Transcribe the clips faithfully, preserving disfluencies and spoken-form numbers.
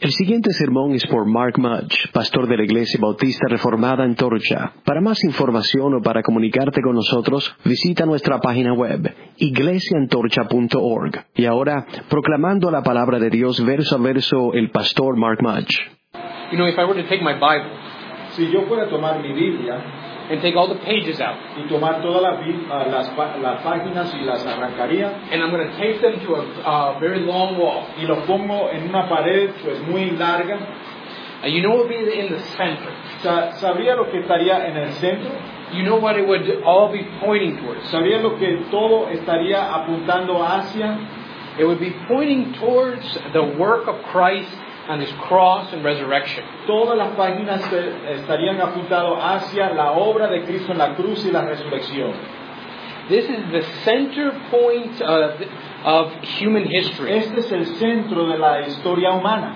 El siguiente sermón es por Mark Mudge, pastor de la Iglesia Bautista Reformada Antorcha. Para más información o para comunicarte con nosotros, visita nuestra página web, iglesia antorcha punto org. Y ahora, proclamando la palabra de Dios verso a verso, el pastor Mark Mudge. You know, if I were to take my Bible Si yo fuera a tomar mi Biblia and take all the pages out, y tomar todas las, bi- ah, las, pa- las páginas y las arrancaría and I'm going to tape them to a uh, very long wall, y los pongo en una pared pues muy larga, uh, you know what would be in the center? sa- ¿sabría lo que estaría en el centro? You know what it would all be pointing towards? ¿Sabría lo que todo estaría apuntando hacia? It would be pointing towards the work of Christ on His cross and resurrection. Todas las páginas eh, estarían apuntado hacia la obra de Cristo en la cruz y la resurrección. This is the center point of, of human history. Este es el centro de la historia humana.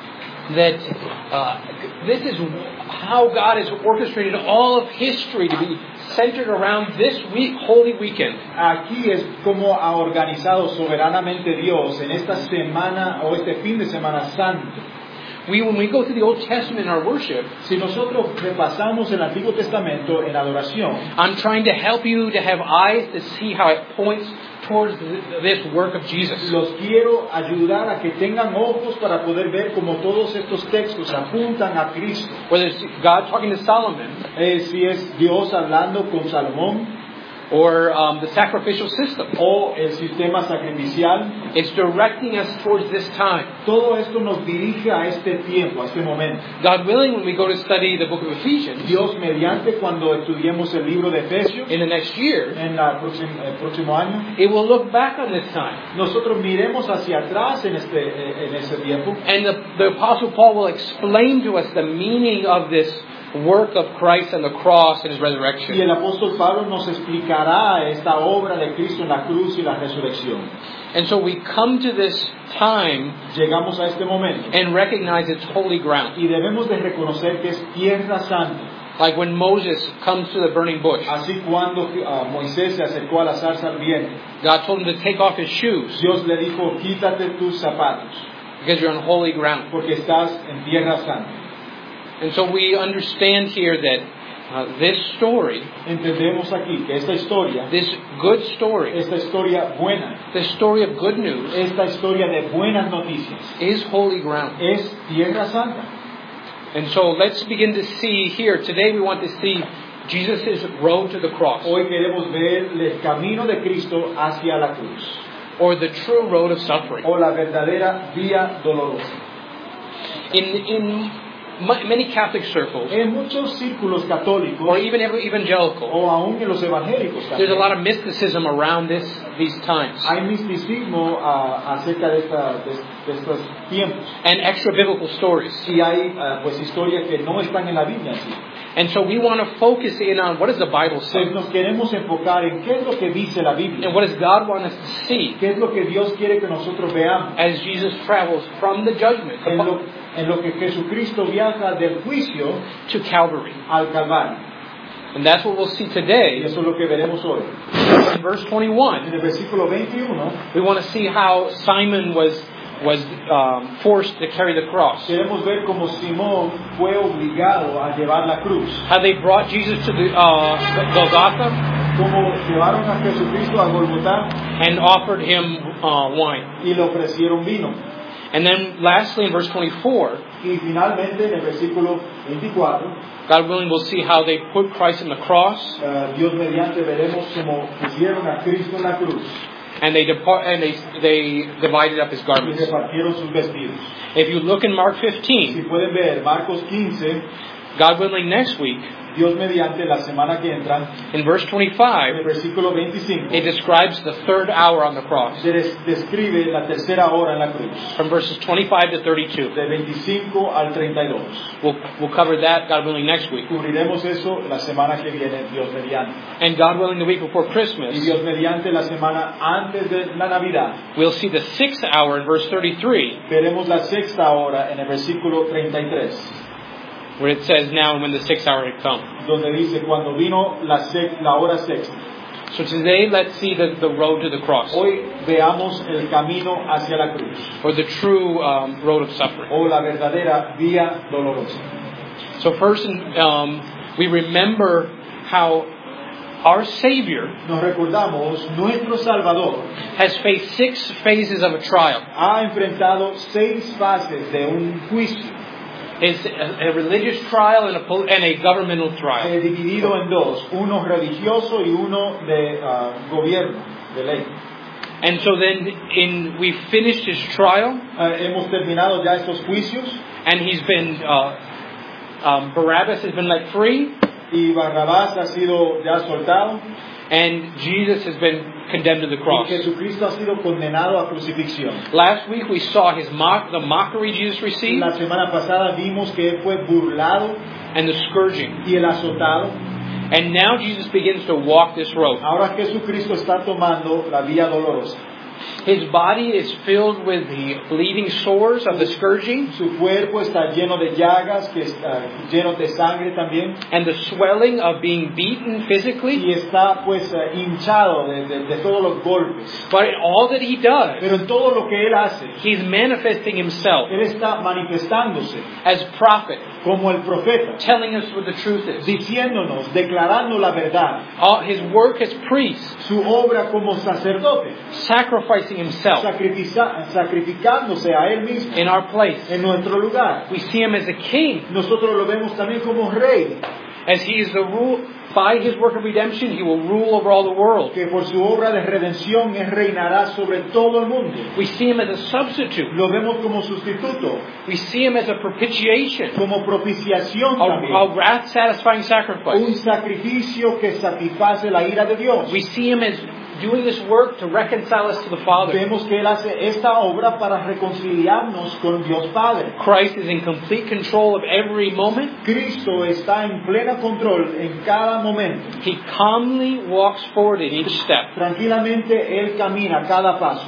That uh, this is how God has orchestrated all of history to be centered around this week, Holy Weekend. Aquí es como ha organizado soberanamente Dios en esta semana o este fin de Semana Santo. We, when we go through the Old Testament in our worship, Si nosotros repasamos el Antiguo Testamento en adoración, I'm trying to help you to have eyes to see how it points towards th- this work of Jesus. los quiero ayudar a que tengan ojos para poder ver cómo todos estos textos apuntan a Cristo. Whether it's God talking to Solomon, Eh, si es Dios hablando con Salomón or um, the sacrificial system, o el sistema sacrificial, it's directing us towards this time. todo esto nos dirige a este tiempo, a este momento. God willing, when we go to study the book of Ephesians Dios mediante, cuando estudiemos el libro de Efesios in the next year, en la próxima- el próximo año, it will look back on this time. nosotros miremos hacia atrás en, este, eh, en ese tiempo. And the, the Apostle Paul will explain to us the meaning of this work of Christ on the cross and His Y resurrection. el apóstol Pablo nos explicará esta obra de Cristo en la cruz y la resurrección. And so we come to this time Llegamos a este momento and recognize it's holy ground. y debemos de reconocer que es tierra santa. Like when Moses comes to the burning bush, Así cuando ah, Moisés se acercó a la zarza ardiente, God told him to take off his shoes Dios le dijo, quítate tus zapatos, because you're on holy ground. porque estás en tierra santa. And so we understand here that uh, this story, Entendemos aquí que esta historia, this good story, esta historia buena, this story of good news, esta historia de buenas noticias, is holy ground. es tierra santa. And so let's begin to see here. Today we want to see Jesus' road to the cross, Hoy queremos ver el camino de Cristo hacia la cruz, or the true road of suffering. o la verdadera vía dolorosa. In, in mu- many Catholic circles, En muchos círculos or católicos, even ev- evangelical, o aún en los evangélicos there's a también, lot of mysticism around this these times, hay misticismo ah, acerca de, esta- de- de estos tiempos. and extra biblical stories. Y hay ah, pues historias que no están en la Biblia. ¿Sí? And so we want to focus in on what does the Bible say, Entonces nos queremos enfocar en qué es lo que dice la Biblia, and what does God want us to see qué es lo que Dios quiere que nosotros veamos, as Jesus travels from the judgment en lo, en lo que Jesucristo viaja del juicio to Calvary. al Calvario. And that's what we'll see Y today. eso es lo que veremos hoy. In verse En twenty-one, el versículo veintiuno we want to see how Simon was was um, forced to carry the cross. queremos ver cómo Simón fue obligado a llevar la cruz, How they brought Jesus to the uh, Golgotha cómo llevaron a Jesucristo a Golgotá and offered him uh, wine. y le ofrecieron vino. And then lastly in verse twenty-four, Y finalmente en el versículo veinticuatro, God willing, we'll see how they put Christ on the cross eh, Dios mediante veremos cómo pusieron a Cristo en la cruz and they depart and they they divided up his y garments. repartieron sus vestidos. If you look in Mark Si fifteen, pueden ver Marcos quince, God willing, next week Dios mediante la semana que entra, in verse en el twenty-five, versículo veinticinco, it describes the third hour on the cross se des- describe la tercera hora en la cruz, from verses twenty-five to thirty-two. de veinticinco al treinta y dos. We'll we'll cover that, God willing, next week. Cubriremos eso la semana que viene, Dios mediante. And God willing, the week before Y Christmas, Dios mediante la semana antes de la Navidad, we'll see the sixth hour in verse thirty-three, veremos la sexta hora en el versículo treinta y tres, where it says, "Now when the sixth hour had come." donde dice, cuando vino la, sex- la hora sexta. So today, let's see the, the road to the cross, Hoy veamos el camino hacia la cruz, or the true um, road of suffering. o la verdadera vía dolorosa. So first, um, we remember how our Savior Nos recordamos, nuestro Salvador has faced six phases of a trial. ha enfrentado seis fases de un juicio, It's a, a religious trial and a, pol- and a governmental trial. eh, dividido en dos, uno religioso y uno de ah, gobierno, de ley. And so then in, we finished his trial, Ah, hemos terminado ya estos juicios and he's been, uh, um, Barabbas has been let free, y Barrabás ha sido ya soltado and Jesus has been condemned to the y cross. Jesucristo ha sido condenado a crucifixión. Last week we saw his mock, the mockery Jesus received, La semana pasada vimos que él fue burlado and the scourging. y el azotado. And now Jesus begins to walk this road. Ahora Jesucristo está tomando la vía dolorosa. His body is filled with the bleeding sores of the scourging Su cuerpo está lleno de llagas, que está lleno de sangre también, and the swelling of being beaten physically. y está pues eh, hinchado de, de- de todos los golpes. But in all that he does, Pero en todo lo que él hace, he's manifesting himself él está manifestándose as prophet, como el profeta, telling us what the truth is. diciéndonos, declarando la verdad, All his work as priest, su obra como sacerdote, sacrificing himself sacrifica- sacrificándose a él mismo in our place. en nuestro lugar. We see him as a king, Nosotros lo vemos también como rey, as he is the rule. By his work of redemption, he will rule over all the world. que por su obra de redención él reinará sobre todo el mundo. We see him as a substitute. Lo vemos como sustituto, We see him as a propitiation, como propiciación a, también, a wrath-satisfying un sacrifice. sacrificio que satisface la ira de Dios. We see him as doing this work to reconcile us to the Father. Vemos que él hace esta obra para reconciliarnos con Dios Padre. Christ is in complete control of every moment. Cristo está en pleno control en cada momento. He calmly walks forward in each step. Tranquilamente él camina cada paso.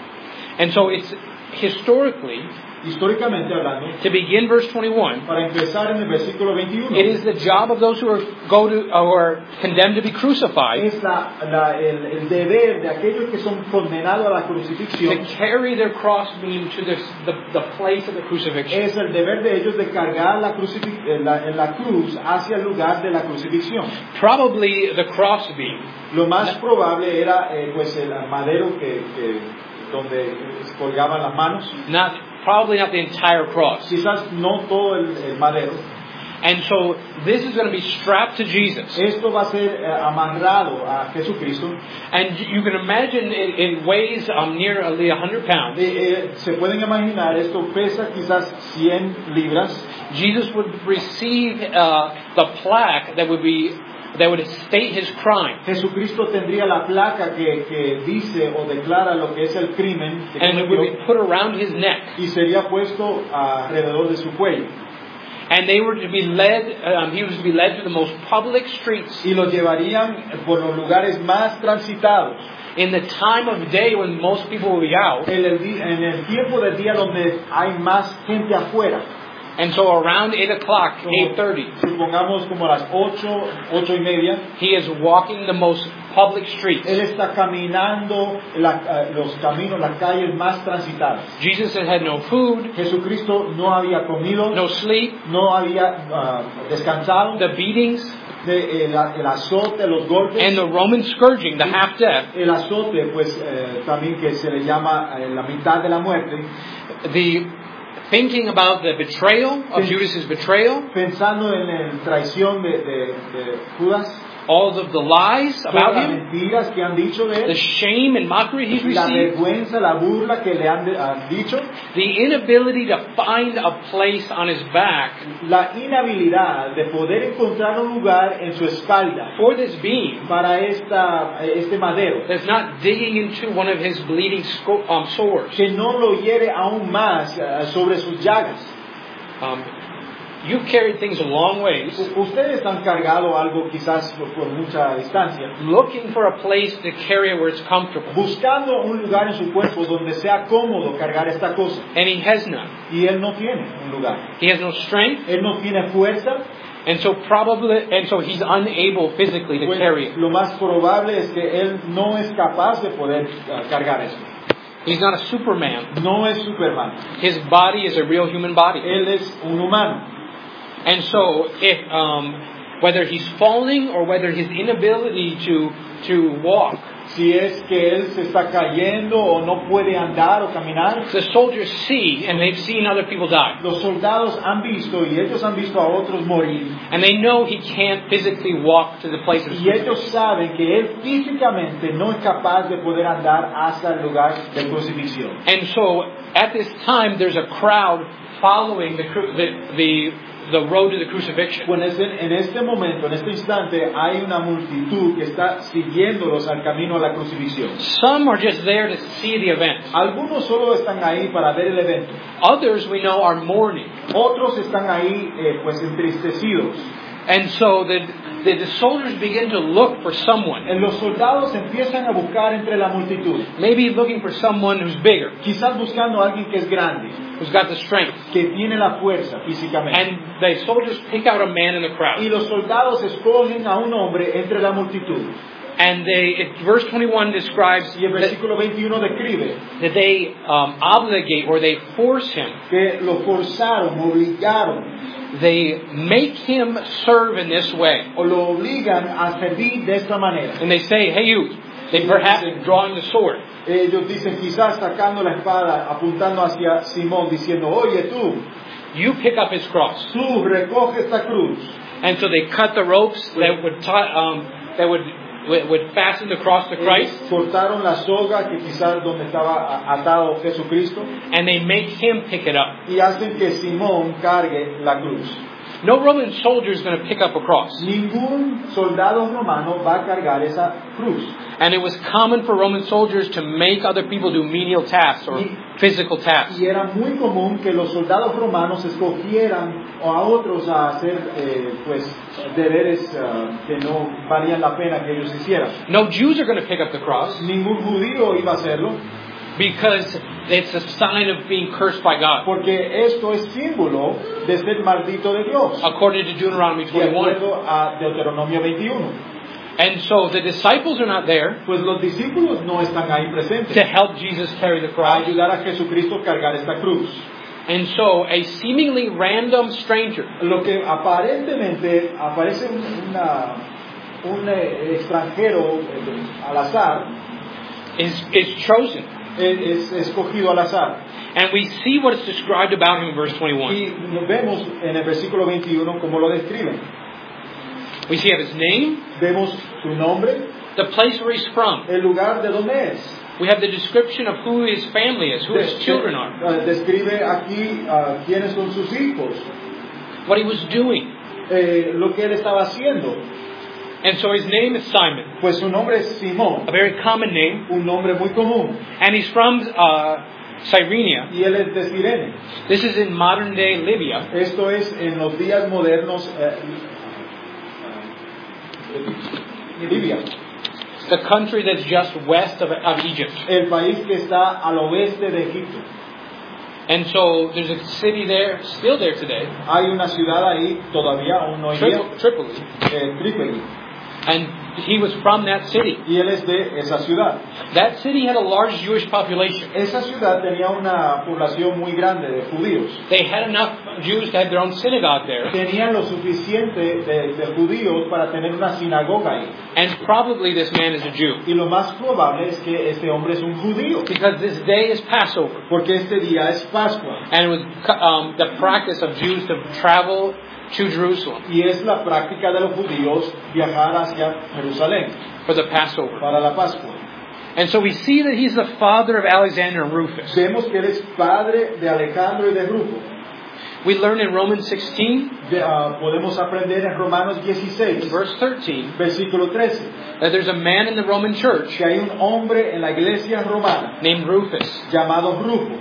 And so it's historically, Históricamente hablando, to begin verse twenty-one, para empezar en el versículo veintiuno, it is the job of those who are go to who are condemned to be crucified es la- la- el, el deber de aquellos que son condenados a la to crucifixión, carry their crossbeam to the, the, the place of the crucifixion. es el deber de ellos de cargar la, crucifix- eh, la, en la cruz hacia el lugar de la crucifixión. Probably the crossbeam, Lo más probable era eh, pues el madero que, que- donde colgaban las manos, not probably not the entire cross. quizás no todo el, el madero. And so this is going to be strapped to Jesus. Esto va a ser eh, amarrado a Jesucristo. And you can imagine it, it weighs um, nearly one hundred pounds. Eh, eh, se pueden imaginar, esto pesa quizás cien libras. Jesus would receive uh, the plaque that would be that would state his crime, Jesucristo tendría la placa que, que dice o declara lo que es el crimen que and it would cometió, be put around his neck. y sería puesto alrededor de su cuello. And they were to be led. Um, he was to be led to the most public streets Y lo llevarían por los lugares más transitados. in the time of day when most people will be out. En el, di- en el tiempo del día donde hay más gente afuera. And so around eight o'clock, Como- eight thirty, supongamos como a las ocho, ocho y media. he is walking the most public streets. Él está caminando la- eh, los caminos, las calles más transitadas. Jesus had had no food, Jesucristo no había comido, no sleep, no había ah, descansado. the beatings, De, el, el azote, los golpes, and the Roman scourging, the half death, el azote, pues eh, también que se le llama eh, la mitad de la muerte. the thinking about the betrayal of Sí. Judas's betrayal, Pensando en la traición de, de, de Judas, all of the lies todas about las him, mentiras que han dicho de the él, shame and mockery he's la received, vergüenza, la burla que le han, de- han dicho, the inability to find a place on his back la inhabilidad de poder encontrar un lugar en su espalda for this beam para esta, este madero, that's not digging into one of his bleeding sco- um, sores. que no lo hiere aún más eh, sobre sus llagas. Um, You've carried things a long ways, U- Ustedes han cargado algo quizás por, por mucha distancia, looking for a place to carry it where it's comfortable. buscando un lugar en su cuerpo donde sea cómodo cargar esta cosa. And he has none. Y él no tiene un lugar. He has no strength, Él no tiene fuerza. and so probably, and so he's unable physically to Pues, carry it. lo más probable es que él no es capaz de poder uh, cargar eso. He's not a Superman. No es Superman. His body is a real human body. Él es un humano. And so, if um, whether he's falling or whether his inability to to walk, Si es que él se está cayendo o no puede andar o caminar, the soldiers see, and they've seen other people die, los soldados han visto y ellos han visto a otros morir. and they know he can't physically walk to the place of Y ellos saben que él físicamente no es capaz de poder andar hasta el lugar de crucifixión. And so, at this time, there's a crowd following the cru- the the, the road to the crucifixion. Bueno, es en, en este momento, en este instante, hay una multitud que está siguiéndolos al camino a la crucifixión. Some are just there to see the event. Algunos solo están ahí para ver el evento. Others, we know, are mourning. Otros están ahí eh, pues entristecidos. And so the, the the soldiers begin to look for someone, En los soldados empiezan a buscar entre la multitud, maybe looking for someone who's bigger, quizás buscando a alguien que es grande, who's got the strength. que tiene la fuerza físicamente. And the soldiers pick out a man in the Y crowd. los soldados escogen a un hombre entre la multitud. And they, it, verse twenty-one describes Y el that, versículo veintiuno describe that they um, obligate or they force him. que lo forzaron, obligaron, They make him serve in this way. o lo obligan a servir de esta manera. And they say, hey you, they perhaps drawing the sword. Ellos dicen, quizás sacando la espada, apuntando hacia Simón, diciendo, oye tú, You pick up his cross. tú recoge esta cruz. And so they cut the ropes that would tie, um, that would would would fasten the cross to Christ, Ellos cortaron la soga que quizás donde estaba atado Jesucristo and they make him pick it up. y hacen que Simón cargue la cruz. No Roman soldier is going to pick up a cross. Ningún soldado romano va a cargar esa cruz. And it was common for Roman soldiers to make other people do menial tasks or physical tasks. Y era muy común que los soldados romanos escogieran a otros a hacer eh, pues deberes uh, que no valían la pena que ellos hicieran. No Jews are going to pick up the cross Ningún judío iba a hacerlo because it's a sign of being cursed by God, porque esto es símbolo de ser maldito de Dios, according to Deuteronomy de twenty-one. acuerdo a Deuteronomio veintiuno. And so the disciples are not there Pues los discípulos no están ahí presentes to help Jesus carry the a cross. ayudar a Jesucristo a cargar esta cruz. And so a seemingly random stranger Lo que aparentemente aparece un, una, un eh, extranjero eh, al azar, is, is chosen. es, es escogido al azar. And we see what is described about him in verse twenty-one. Y nos vemos en el versículo veintiuno cómo lo describen. We see his name, Vemos su nombre, the place where he's from. el lugar de donde es. We have the description of who his family is, who his children are, Eh, Describe aquí uh, quiénes son sus hijos, what he was doing. eh, lo que él estaba haciendo. And so his name is Simon, Pues su nombre es Simón, a very common name. un nombre muy común, And he's from uh, Cyrene. y él es de Cirene. This is in modern day Libya. Esto es en los días modernos, eh, Libia, The country that's just west of, of Egypt. el país que está al oeste de Egipto. And so there's a city there, still there today, Hay una ciudad ahí todavía, aún no hoy día, Tripoli, Tripoli. eh, Trípoli, And he was from that city. y él es de esa ciudad. That city had a large Jewish population. Esa ciudad tenía una población muy grande de judíos. They had enough Jews to have their own synagogue there. Tenían lo suficiente de, de judíos para tener una sinagoga ahí. And probably this man is a Jew. Y lo más probable es que este hombre es un judío, Because this day is Passover. porque este día es Pascua. And it was um, the practice of Jews to travel to Jerusalem Y es la práctica de los judíos viajar hacia Jerusalén for the Passover. para la Pascua. And so we see that he's the father of Alexander and Rufus. Vemos que él es padre de Alejandro y de Rufo. We learn in Romans sixteen, De, uh, podemos aprender en Romanos dieciséis, verse thirteen, versículo trece, that there's a man in the Roman church que hay un hombre en la iglesia romana named Rufus. llamado Rufo.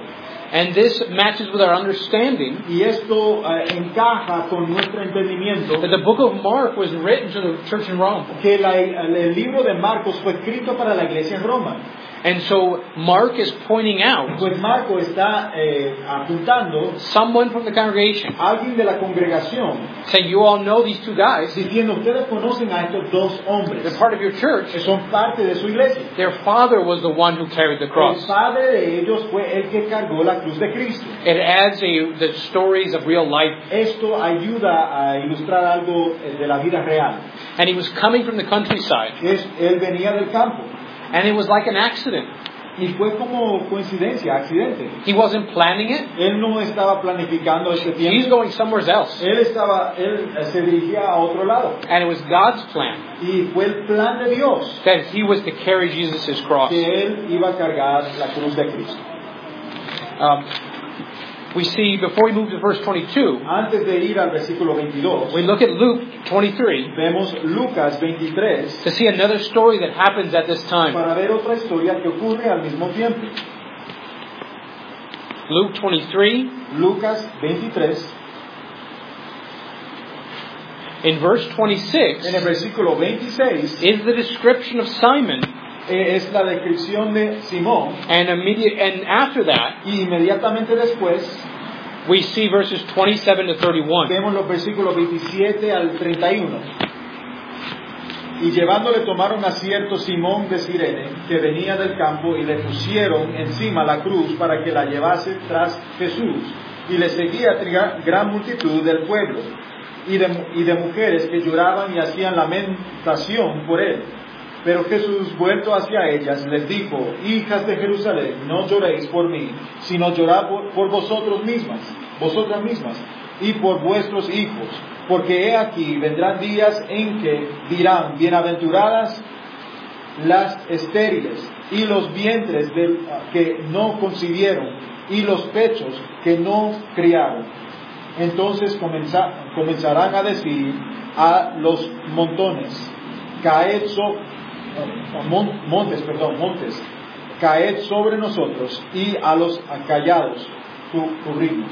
And this matches with our understanding Y esto uh, encaja con nuestro entendimiento that the book of Mark was written to the church in Rome. que la, el libro de Marcos fue escrito para la iglesia en Roma. And so Mark is pointing out Pues Marco está eh, apuntando someone from the congregation, a alguien de la congregación, saying, you all know these two guys. diciendo, ustedes conocen a estos dos hombres, They're part of your church. que son parte de su iglesia. Their father was the one who carried the El cross. padre de ellos fue el que cargó la cruz de Cristo. It adds a, the stories of real life. Esto ayuda a ilustrar algo eh, de la vida real. And he was coming from the countryside. Es, él venía del campo And it was like an accident. y fue como coincidencia, accidente. He wasn't planning it. Él no estaba planificando este He's tiempo. going somewhere else. Él estaba, él eh, se dirigía a otro lado And it was God's plan y fue el plan de Dios that he was to carry Jesus' cross. que él iba a cargar la cruz de Cristo. Um, we see, before we move to verse twenty-two, Antes de ir al versículo veintidós, we look at Luke twenty-three vemos Lucas veintitrés to see another story that happens at this time. para ver otra historia que ocurre al mismo tiempo. Luke twenty-three, Lucas veintitrés, in verse twenty-six, en el versículo veintiséis, is the description of Simon, eh, es la descripción de Simón, and immediate, and after that, y inmediatamente después we see verses twenty-seven to thirty-one. vemos los versículos veintisiete al treinta y uno. Y llevándole tomaron a cierto Simón de Cirene, que venía del campo, y le pusieron encima la cruz para que la llevase tras Jesús. Y le seguía triga- gran multitud del pueblo, y de, y de mujeres que lloraban y hacían lamentación por él. Pero Jesús, vuelto hacia ellas, les dijo, hijas de Jerusalén, no lloréis por mí, sino llorad por, por vosotros mismas, vosotras mismas, y por vuestros hijos. Porque he aquí, vendrán días en que dirán, bienaventuradas las estériles, y los vientres del, que no concibieron, y los pechos que no criaron. Entonces comenzar, comenzarán a decir a los montones, caed sobre, mon, montes, perdón, montes, caed sobre nosotros, y a los callados cubrirnos.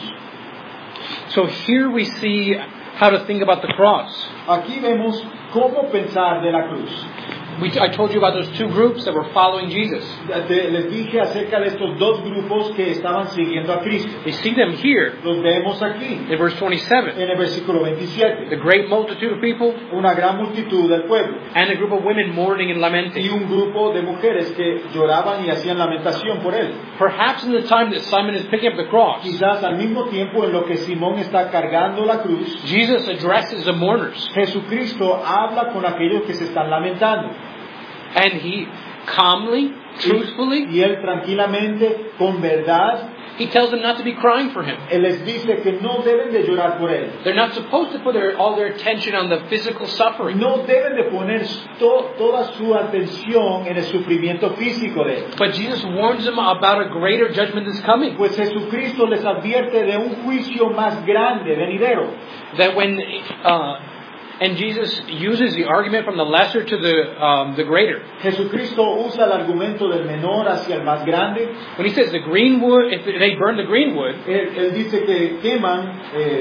So here we see how to think about the cross. Aquí vemos cómo pensar de la cruz. We, I told you about those two groups that were following Jesus. Te- les dije acerca de estos dos grupos que estaban siguiendo a Cristo. We see them here Los vemos aquí, in verse twenty-seven. en el versículo veintisiete. The great multitude of people Una gran multitud del pueblo and a group of women mourning and y lamenting. un grupo de mujeres que lloraban y hacían lamentación por él. Perhaps in the time that Simon is picking up the cross, Quizás al mismo tiempo en lo que Simón está cargando la cruz, Jesus addresses the mourners. Jesucristo habla con aquellos que se están lamentando. And he calmly, truthfully, Y él tranquilamente, con verdad, he tells them not to be crying for him. él les dice que no deben de llorar por él. They're not supposed to put their, all their attention on the physical suffering. No deben de poner to- toda su atención en el sufrimiento físico de él. But Jesus warns them about a greater judgment that's coming. Pues Jesucristo les advierte de un juicio más grande, venidero. That when, uh, and Jesus uses the argument from the lesser to the um, the greater. Jesucristo usa el argumento del menor hacia el más grande. When he says the green wood, if they burn the green wood, Él, él dice que queman, eh,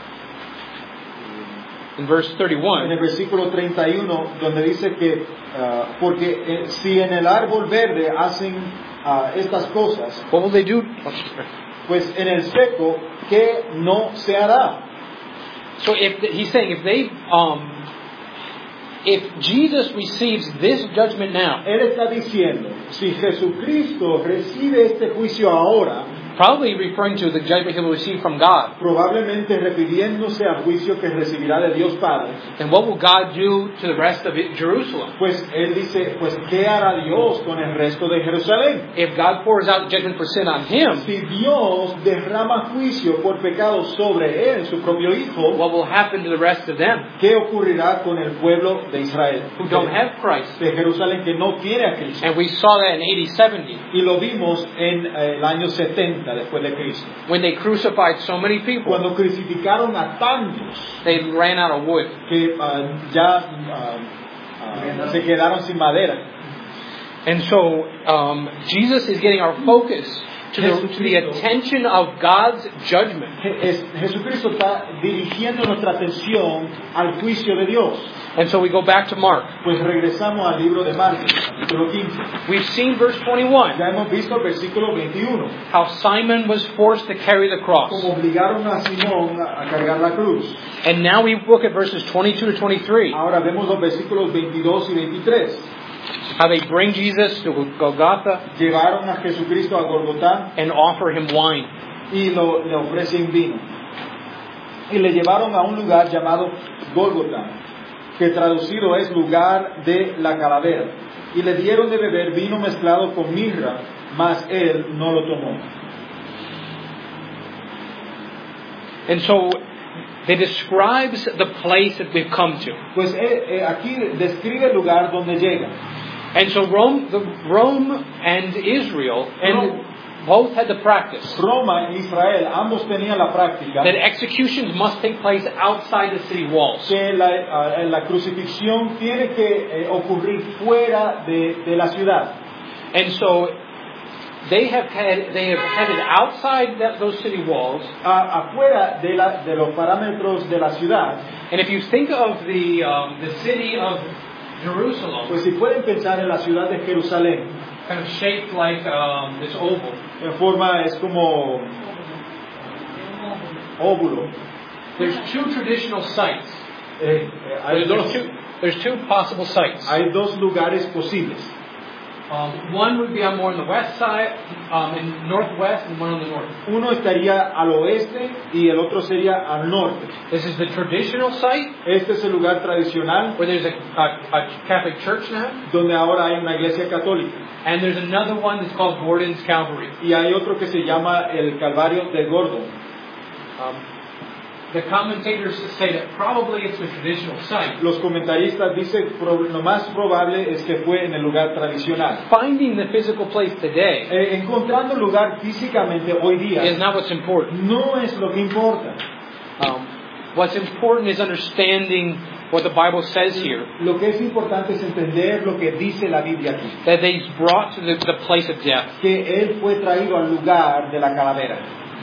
in verse en thirty-one, el versículo treinta y uno, donde dice que, ah, porque eh, si en el árbol verde hacen ah, estas cosas, what will they do? pues en el seco, ¿qué no se hará? So if the, he's saying if they, um, if Jesus receives this judgment now, Él está diciendo, si Jesucristo recibe este juicio ahora, probably referring to the judgment he will receive from God, probablemente refiriéndose al juicio que recibirá de Dios Padre, then what will God do to the rest of it, Jerusalem? pues Él dice, pues ¿qué hará Dios con el resto de Jerusalén? If God pours out judgment for sin on him, Si Dios derrama juicio por pecado sobre Él, su propio Hijo, what will happen to the rest of them ¿qué ocurrirá con el pueblo de Israel? who don't have Christ? De Jerusalén que no tiene a Cristo. And we saw that in A D seventy, Y lo vimos en eh, el año setenta después de Cristo. when they crucified so many people, Cuando crucificaron a tantos they ran out of wood. que uh, ya uh, uh, se quedaron sin madera. And so um, Jesus is getting our focus to the, to the attention of God's judgment. Jesucristo está dirigiendo nuestra atención al juicio de Dios. And so we go back to Mark. Pues regresamos al libro de Marcos, capítulo quince. We've seen verse twenty-one. Ya hemos visto el versículo veintiuno. How Simon was forced to carry the cross. Como obligaron a Simón a cargar la cruz. And now we look at verses twenty-two to twenty-three. Ahora vemos los versículos veintidós y veintitrés. How they bring Jesus to Golgotha. Llevaron a Jesucristo a Golgotá. And offer him wine. Y lo, le ofrecen vino. Y le llevaron a un lugar llamado Gólgota, que traducido es lugar de la calavera. Y le dieron de beber vino mezclado con mirra, mas él no lo tomó. And so it describes the place that we've come to. Pues eh, eh, aquí describe el lugar donde llega. And so Rome, the, Rome and Israel, and Rome. both had the practice. Roma y Israel, ambos tenían la práctica. That executions must take place outside the city walls. Que la, uh, la crucifixión tiene que eh, ocurrir fuera de, de la ciudad. And so they have had they have had it outside that, those city walls. A, afuera de, la, de los parámetros de la ciudad. And if you think of the um, the city of Jerusalem, pues si pueden pensar en la ciudad de Jerusalén, kind of shaped like um, this oval. En forma es como óvulo. There's two traditional sites. Eh, eh, hay, there's, two, there's two possible sites. Hay dos lugares posibles. Um, one would be on more on the west side, um, in northwest, and one on the north. Uno estaría al oeste y el otro sería al norte. This is the traditional site. Este es el lugar tradicional. Where there's a, a, a Catholic church now. Donde ahora hay una iglesia católica. And there's another one that's called Gordon's Calvary. Y hay otro que se llama el Calvario de Gordon. Um, The commentators say that probably it's the traditional site. Los comentaristas dicen lo más probable es que fue en el lugar tradicional. Finding the physical place today eh, encontrando el lugar físicamente hoy día is not what's important. No es lo que importa. Um, what's important is understanding what the Bible says here. Lo que es importante es entender lo que dice la Biblia aquí. That he's brought to the, the place of death. Que él fue traído al lugar de la calavera.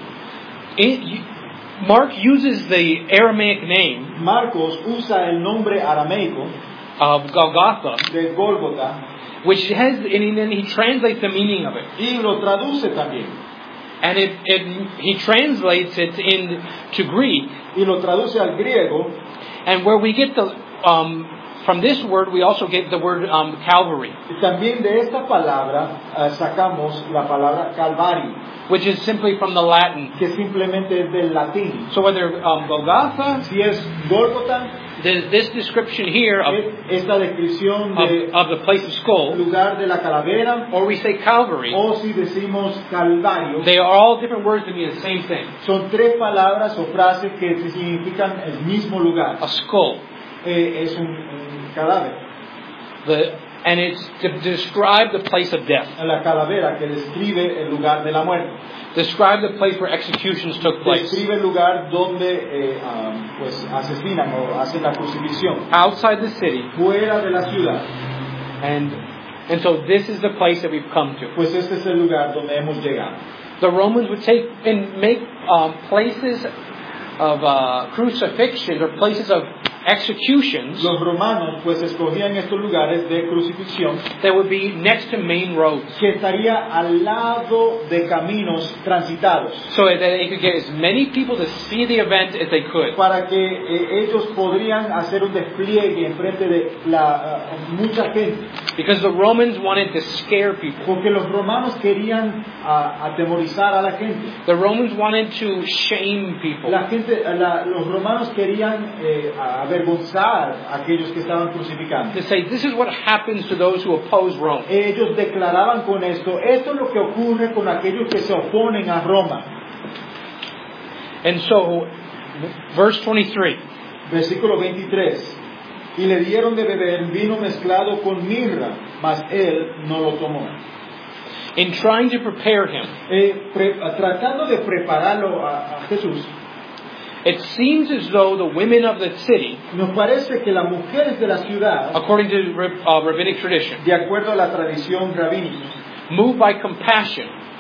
It, Mark uses the Aramaic name. Marcos usa el nombre aramaico of Golgotha, de Gólgota, which has, and then he translates the meaning of it. Y lo traduce también. And it, it, he translates it into Greek. Y lo traduce al griego. And where we get the um, from this word, we also get the word um, Calvary. Y también de esta palabra uh, sacamos la palabra Calvario, which is simply from the Latin. Que simplemente es del latín. So whether um, Golgotha, si es Gólgota, this description here of, esta descripción de of, of the place of skull, lugar de la calavera, or we say Calvary, o si decimos Calvario, they are all different words that mean the same thing. Son tres palabras o frases que significan el mismo lugar. A skull. Eh, es un, un cadáver. The, and it's to describe the place of death. La calavera que describe el lugar de la muerte. Describe the place where executions took place. Describe el lugar donde eh, um, pues asesinan o hacen la crucifixión. Outside the city. Fuera de la ciudad. And and so this is the place that we've come to. Pues este es el lugar donde hemos llegado. The Romans would take and make um, places of uh, crucifixion or places of executions. Los romanos pues escogían estos lugares de crucifixión that would be next to main roads. Que estaría al lado de caminos transitados. So that they could get as many people to see the event as they could. Para que eh, ellos podrían hacer un despliegue en frente de la uh, mucha gente. Because the Romans wanted to scare people. Porque los romanos querían uh, atemorizar a la gente. The Romans wanted to shame people. La gente, la, los romanos querían eh, avergonzar a aquellos que estaban crucificando. To say, this is what happens to those who oppose Rome. Ellos declaraban con esto, esto es lo que ocurre con aquellos que se oponen a Roma. And so, verse twenty-three. Versículo veintitrés. Y le dieron de beber vino mezclado con mirra, mas él no lo tomó. In trying to prepare him, eh, pre, tratando de prepararlo a, a Jesús, it seems as though the women of the city, nos parece que las mujeres de la ciudad, according to uh, rabbinic tradition, de acuerdo a la tradición rabínica, moved by compassion,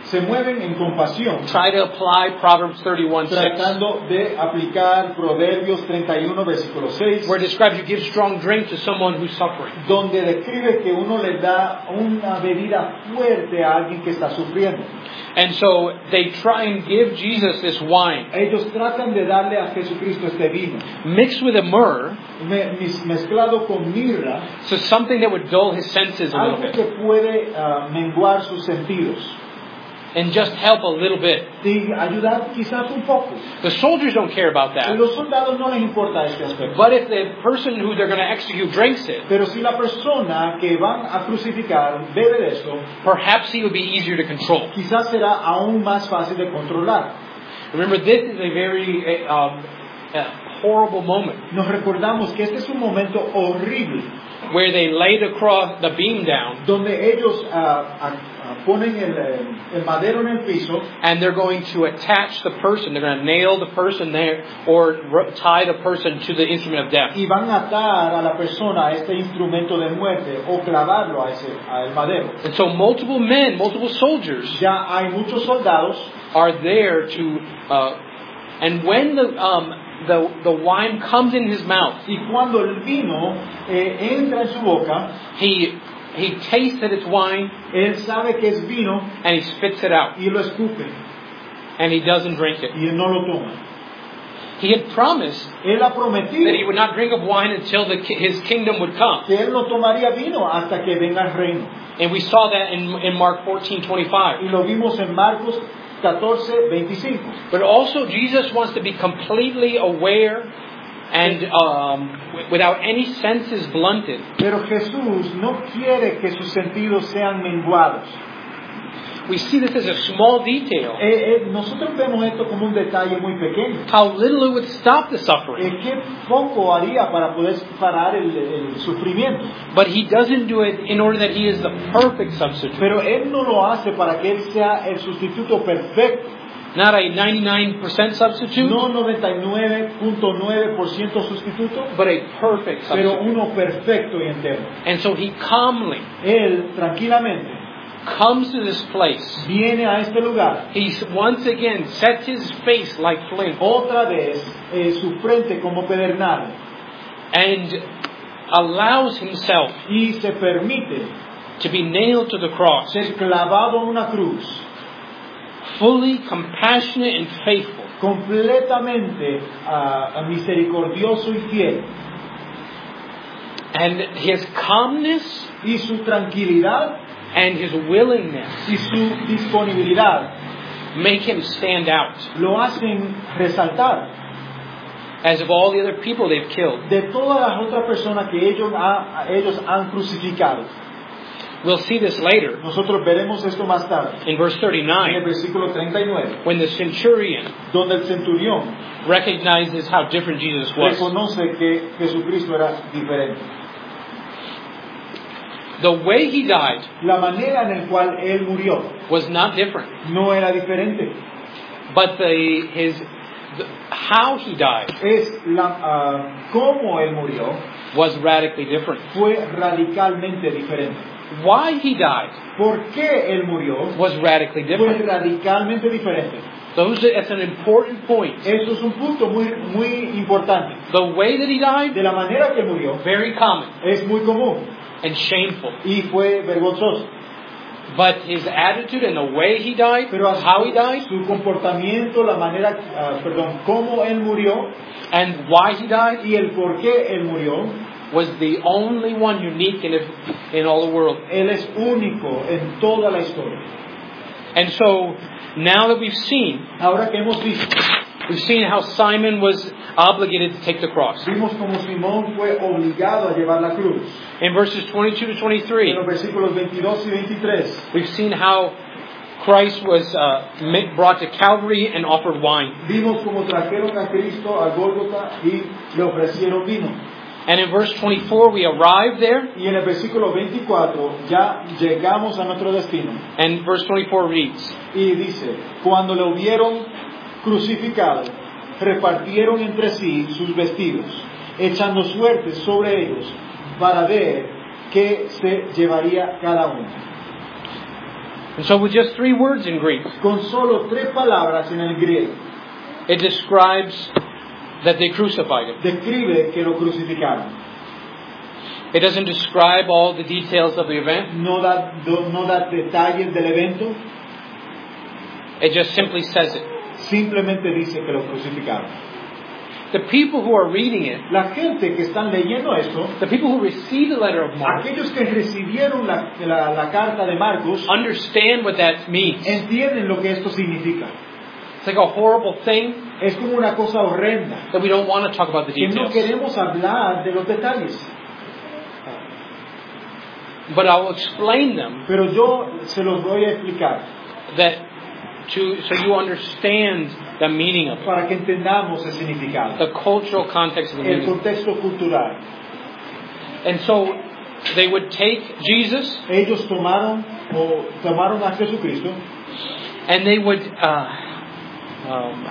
se mueven en compasión, try to apply Proverbs thirty-one six, tratando de aplicar Proverbios treinta y uno versículo seis, where it describes you give strong drink to someone who's suffering. donde describe que uno le da una bebida fuerte a alguien que está sufriendo. And so they try and give Jesus this wine, Ellos tratan de darle a Jesucristo este vino, mixed with a myrrh, me- mis- mezclado con mirra, so something that would dull his senses a little algo bit, que puede ah, menguar sus sentidos and just help a little bit. y ayudar quizás un poco. The soldiers don't care about A that. los soldados no les importa este aspecto. But if the person who they're going to execute drinks it, Pero si la persona que van a crucificar bebe de esto, perhaps he would be easier to control. quizás será aún más fácil de controlar. Remember, this is a very uh, um, uh, horrible moment Nos recordamos que este es un momento horrible where they laid across the beam down, donde ellos ah, ah, ah, ponen el, eh, el madero en el piso and they're going to attach the person. They're going to nail the person there or r- tie the person to the instrument of death. y van a atar a la persona a este instrumento de muerte o clavarlo a ese a el madero. And so multiple men, multiple soldiers Ya hay muchos soldados are there to, uh, and when the, um, the, the wine comes in his mouth, y cuando el vino eh, entra en su boca, he, he tastes that it's wine él sabe que es vino and he spits it out y lo escupe and he doesn't drink it. y él no lo toma. He had promised Él ha that he prometido would not drink of wine until the, ki- his kingdom would come. que él no tomaría vino hasta que venga el reino. And we saw that in, in Mark fourteen twenty-five. Y lo vimos en Marcos catorce veinticinco. But also Jesus wants to be completely aware and um, w- without any senses blunted. Pero Jesús no quiere que sus sentidos sean menguados. We see this as a small detail. Eh, eh, nosotros vemos esto como un detalle muy pequeño. How little it would stop the suffering. Eh, ¿Qué poco haría para poder parar el, el sufrimiento? But he doesn't do it in order that he is the perfect substitute. Pero Él no lo hace para que Él sea el sustituto perfecto. Not a ninety-nine percent substitute, No noventa y nueve punto nueve por ciento sustituto, but a perfect pero substitute. uno perfecto y entero. And so he calmly Él tranquilamente comes to this place. viene a este lugar. He once again sets his face like flint Otra vez eh, su frente como pedernal and allows himself y se permite to be nailed to the cross, ser clavado en una cruz, fully compassionate and faithful. completamente ah, misericordioso y fiel. And his calmness Y su tranquilidad and his willingness y su disponibilidad make him stand out lo hacen resaltar as of all the other people they've killed. de todas las otras personas que ellos, ha- ellos han crucificado. We'll see this later Nosotros veremos esto más tarde, in verse en el thirty-nine, versículo treinta y nueve, when the centurion donde el centurión recognizes how different Jesus was. reconoce que Jesucristo era diferente. The way he died La manera en la cual Él murió was not different, no era diferente. but the his the, how he died Es la, ah, cómo Él murió was radically different. fue radicalmente diferente. Why he died ¿Por qué Él murió? was radically Fue different. radicalmente diferente. Those that's an important point. Eso es un punto muy, muy importante. The way that he died, De la manera que murió very common es muy común and shameful. y fue vergonzoso. But his attitude and the way he died, Pero how he died, su comportamiento, la manera, ah, perdón, cómo Él murió and why he died y el por qué Él murió, was the only one unique in, in all the world. Él es único en toda la historia. And so now that we've seen, Ahora que hemos visto, we've seen how Simon was obligated to take the cross. vimos como Simón fue obligado a llevar la cruz. In verses twenty-two to En twenty-three, los versículos veintidós y veintitrés we've seen how Christ was uh, ma- brought to Calvary and offered wine. vimos como trajeron a Cristo a Gólgota y le ofrecieron vino. And in verse twenty-four, we arrive there, Y en el versículo veinticuatro ya llegamos a nuestro destino. and verse twenty-four reads, Y dice, cuando le hubieron crucificado, repartieron entre sí sus vestidos, echando suertes sobre ellos para ver qué se llevaría cada uno. And so with just three words in Greek, Con solo tres palabras en el griego, it describes that they crucified him. describe que lo crucificaron. It doesn't describe all the details of the event. No da, do- no da detalles del evento, It just simply says it. simplemente dice que lo crucificaron. The people who are reading it, La gente que están leyendo esto, the people who received the letter of Mark, aquellos que recibieron la, la- la carta de Marcos, understand what that means. entienden lo que esto significa. It's like a horrible thing Es como una cosa horrenda, that we don't want to talk about the que no details. queremos hablar de los detalles. But I'll explain them Pero yo se los voy a explicar that to so you understand the meaning of it, para que entendamos el significado, the cultural context of the el meaning. contexto cultural. And so they would take Jesus Ellos tomaron o tomaron a Jesucristo and they would uh, um,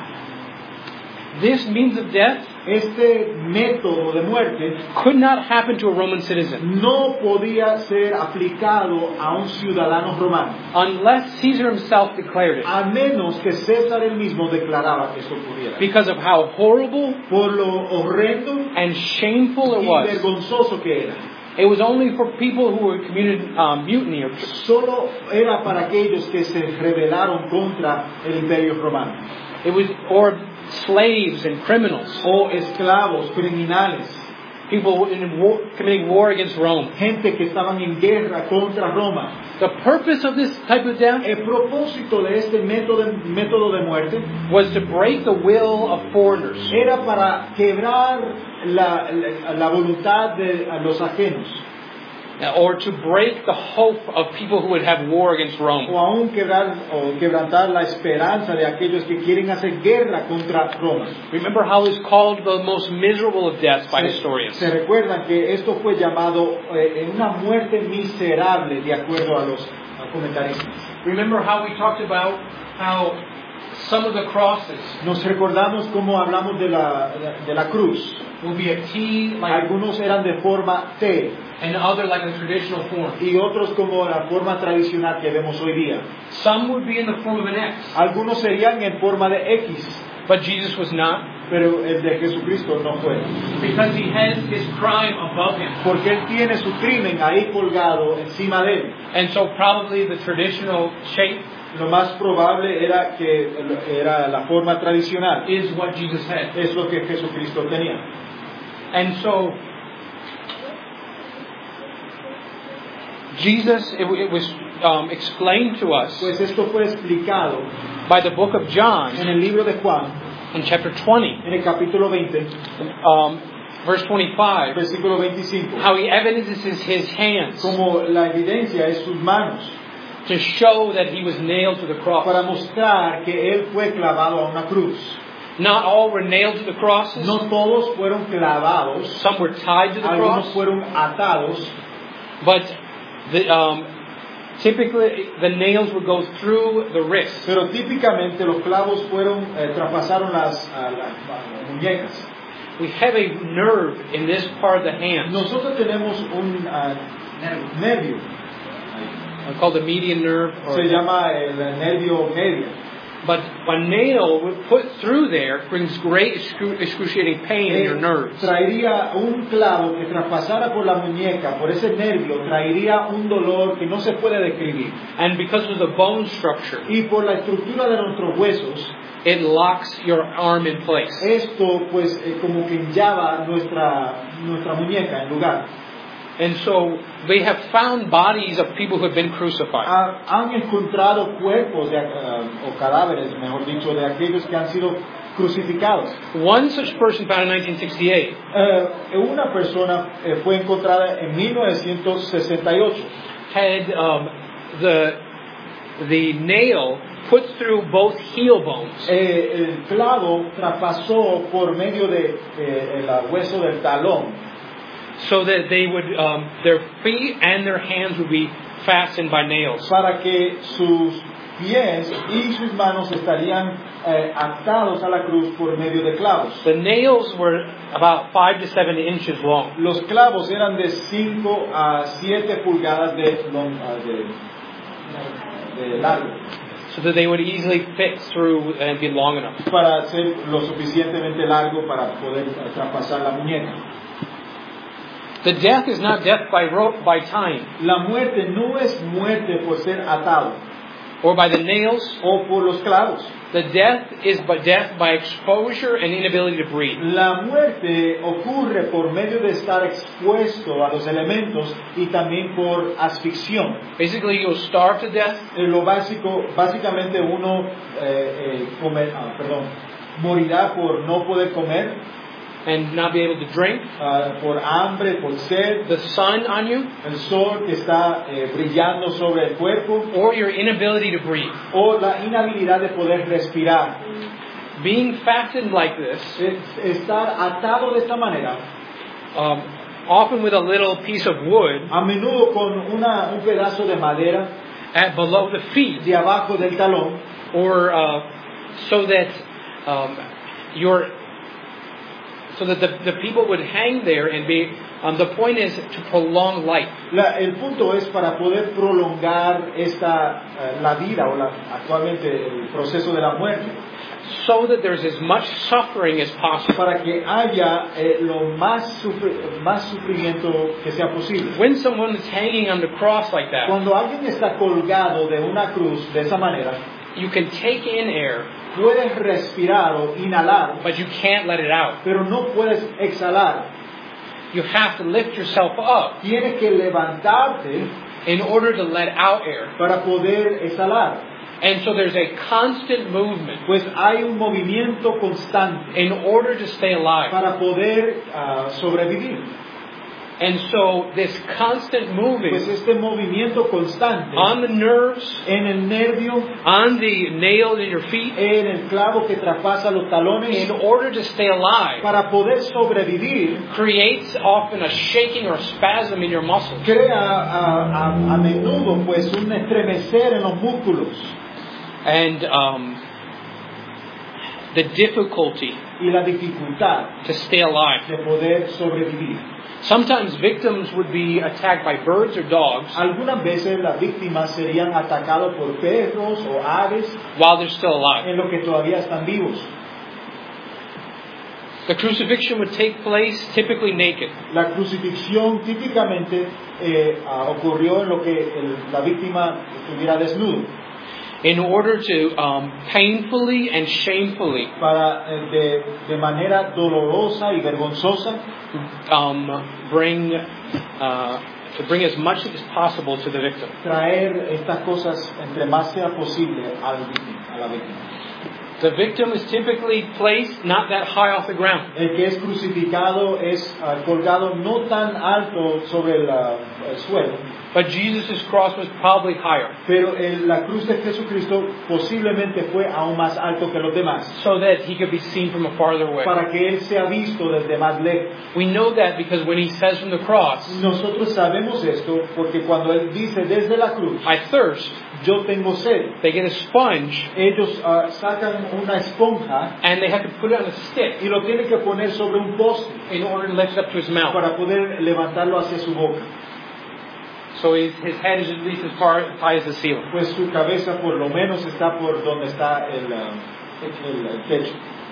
this means of death este método de muerte could not happen to a Roman citizen no podía ser aplicado a un ciudadano romano, unless Caesar himself declared it, a menos que César él mismo declaraba que eso ocurriera. because of how horrible Por lo horrendo and shameful it y was. vergonzoso que era. It was only for people who were committed um, mutiny or Solo era para aquellos que se rebelaron contra el imperio romano, it was or slaves and criminals, o esclavos, criminales, people in war, committing war against Rome. gente que estaban en guerra contra Roma. The purpose of this type of death El propósito de este método, método de muerte was to break the will of foreigners era para quebrar la, la, la voluntad de los ajenos, or to break the hope of people who would have war against Rome. o aún quebrar o quebrantar la esperanza de aquellos que quieren hacer guerra contra Roma. Remember how it's called the most miserable of deaths by Se, historians. se recuerdan que esto fue llamado eh, una muerte miserable de acuerdo a los a comentaristas. Remember how we talked about how some of the crosses Nos recordamos cómo hablamos de la, de la cruz. will be a T like Algunos eran de forma T and other like a traditional form. y otros como la forma tradicional que vemos hoy día. Some would be in the form of an X, Algunos serían en forma de X, but Jesus was not, pero el de Jesucristo no fue. because he has his crime above him. Porque Él tiene su crimen ahí colgado encima de Él. And so probably the traditional shape Lo más probable era que era la forma tradicional. is what Jesus had. Es lo que Jesucristo tenía. And so Jesus, it, it was um, explained to us Pues esto fue explicado by the book of John en el libro de Juan, in chapter twenty, en el capítulo veinte, um, verse twenty-five, versículo veinticinco. how he evidences his hands Como la evidencia es sus manos, to show that he was nailed to the para cross. mostrar que Él fue clavado a una cruz. Not all were nailed to the crosses. No todos fueron clavados, Some were tied to the algunos cross. fueron atados, But the, um, typically the nails would go through the wrist. pero típicamente los clavos fueron eh, traspasaron las, a las, a las muñecas. We have a nerve in this part of the hand Nosotros tenemos un ah, nervio, called the median nerve. Or se llama el nervio medio. But a nail would put through there brings great excru- excruciating pain in your Eh, nerves. traería un clavo que traspasara por la muñeca, por ese nervio, traería un dolor que no se puede describir. And because of the bone structure, Y por la estructura de nuestros huesos, it locks your arm in place. esto pues eh, como que hinchaba nuestra, nuestra muñeca en lugar. And so they have found bodies of people who have been crucified. Ha- han encontrado cuerpos de, ah, o cadáveres, mejor dicho, de aquellos que han sido crucificados. One such person found in nineteen sixty-eight Eh, una persona eh, fue encontrada en mil novecientos sesenta y ocho. had um, the the nail put through both heel bones. Eh, el clavo traspasó por medio de eh, el hueso del talón, So that they would, um, their feet and their hands would be fastened by nails. para que sus pies y sus manos estarían eh, atados a la cruz por medio de clavos. The nails were about five to seven inches long. Los clavos eran de cinco a siete pulgadas de, long- ah, de, eh, largo, so that they would easily fit through and be long enough. para ser lo suficientemente largo para poder traspasar la muñeca. The death is not death by rope, by tying, La muerte no es muerte por ser atado or by the nails. o por los clavos. The death is by death by exposure and inability to breathe. La muerte ocurre por medio de estar expuesto a los elementos y también por asfixión. Basically, you'll starve to death, Eh, lo básico, básicamente uno eh, eh, comer, ah, perdón, morirá por no poder comer, and not be able to drink. ah, por hambre, por sed, The sun on you, el sol que está eh, brillando sobre el cuerpo, or your inability to breathe. o la inhabilidad de poder respirar. Being fastened like this, Es- estar atado de esta manera, um, often with a little piece of wood a menudo con una, un pedazo de madera at below the feet, de abajo del talón, or uh, so that um, your so that the, the people would hang there and be. Um, the point is to prolong life. La- el punto es para poder prolongar esta, eh, la vida o la, actualmente el proceso de la muerte, So that there's as much suffering as possible. para que haya eh, lo más, sufri- más sufrimiento que sea posible. When someone is hanging on the cross like that, Cuando alguien está colgado de una cruz de esa manera, you can take in air, puedes respirar o inhalar, but you can't let it out. pero no puedes exhalar. You have to lift yourself up Tienes que levantarte in order to let out air. para poder exhalar. And so there's a constant movement Pues hay un movimiento constante in order to stay alive. para poder ah, sobrevivir. And so this constant Pues moving este movimiento constante on the nerves, en el nervio, on the nails in your feet, en el clavo que traspasa los in talones, order to stay alive, para poder sobrevivir, creates often a shaking or a spasm in your muscles. crea a, a- a menudo pues un estremecer en los músculos And um, the difficulty y la dificultad to stay alive. de poder sobrevivir. Sometimes victims would be attacked by birds or dogs Algunas veces las víctimas serían atacadas por perros o aves while they're still alive. en los que todavía están vivos. The crucifixion would take place typically naked. La crucifixión típicamente eh, ah, ocurrió en lo que el- la víctima estuviera desnudo, In order to um, painfully and shamefully para eh, de, de manera dolorosa y vergonzosa um, bring uh, to bring as much as possible to the victim. traer estas cosas entre más sea posible al víctima- a la víctima. The victim is typically placed not that high off the ground. El que es crucificado es ah, colgado no tan alto sobre el, ah, el suelo, But Jesus' cross was probably higher, pero el- la cruz de Jesucristo posiblemente fue aún más alto que los demás, so that he could be seen from a farther away. para que él sea visto desde más lejos. We know that because when he says from the cross, Nosotros sabemos esto porque cuando él dice desde la cruz, I thirst, yo tengo sed, they get a sponge ellos ah, sacan una esponja and they have to put it on a stick y lo tienen que poner sobre un poste in order to lift it up to his mouth. para poder levantarlo hacia su boca. So his, his head is at least as far high as the ceiling. Pues su cabeza por lo menos está por donde está el, ah, el- el techo.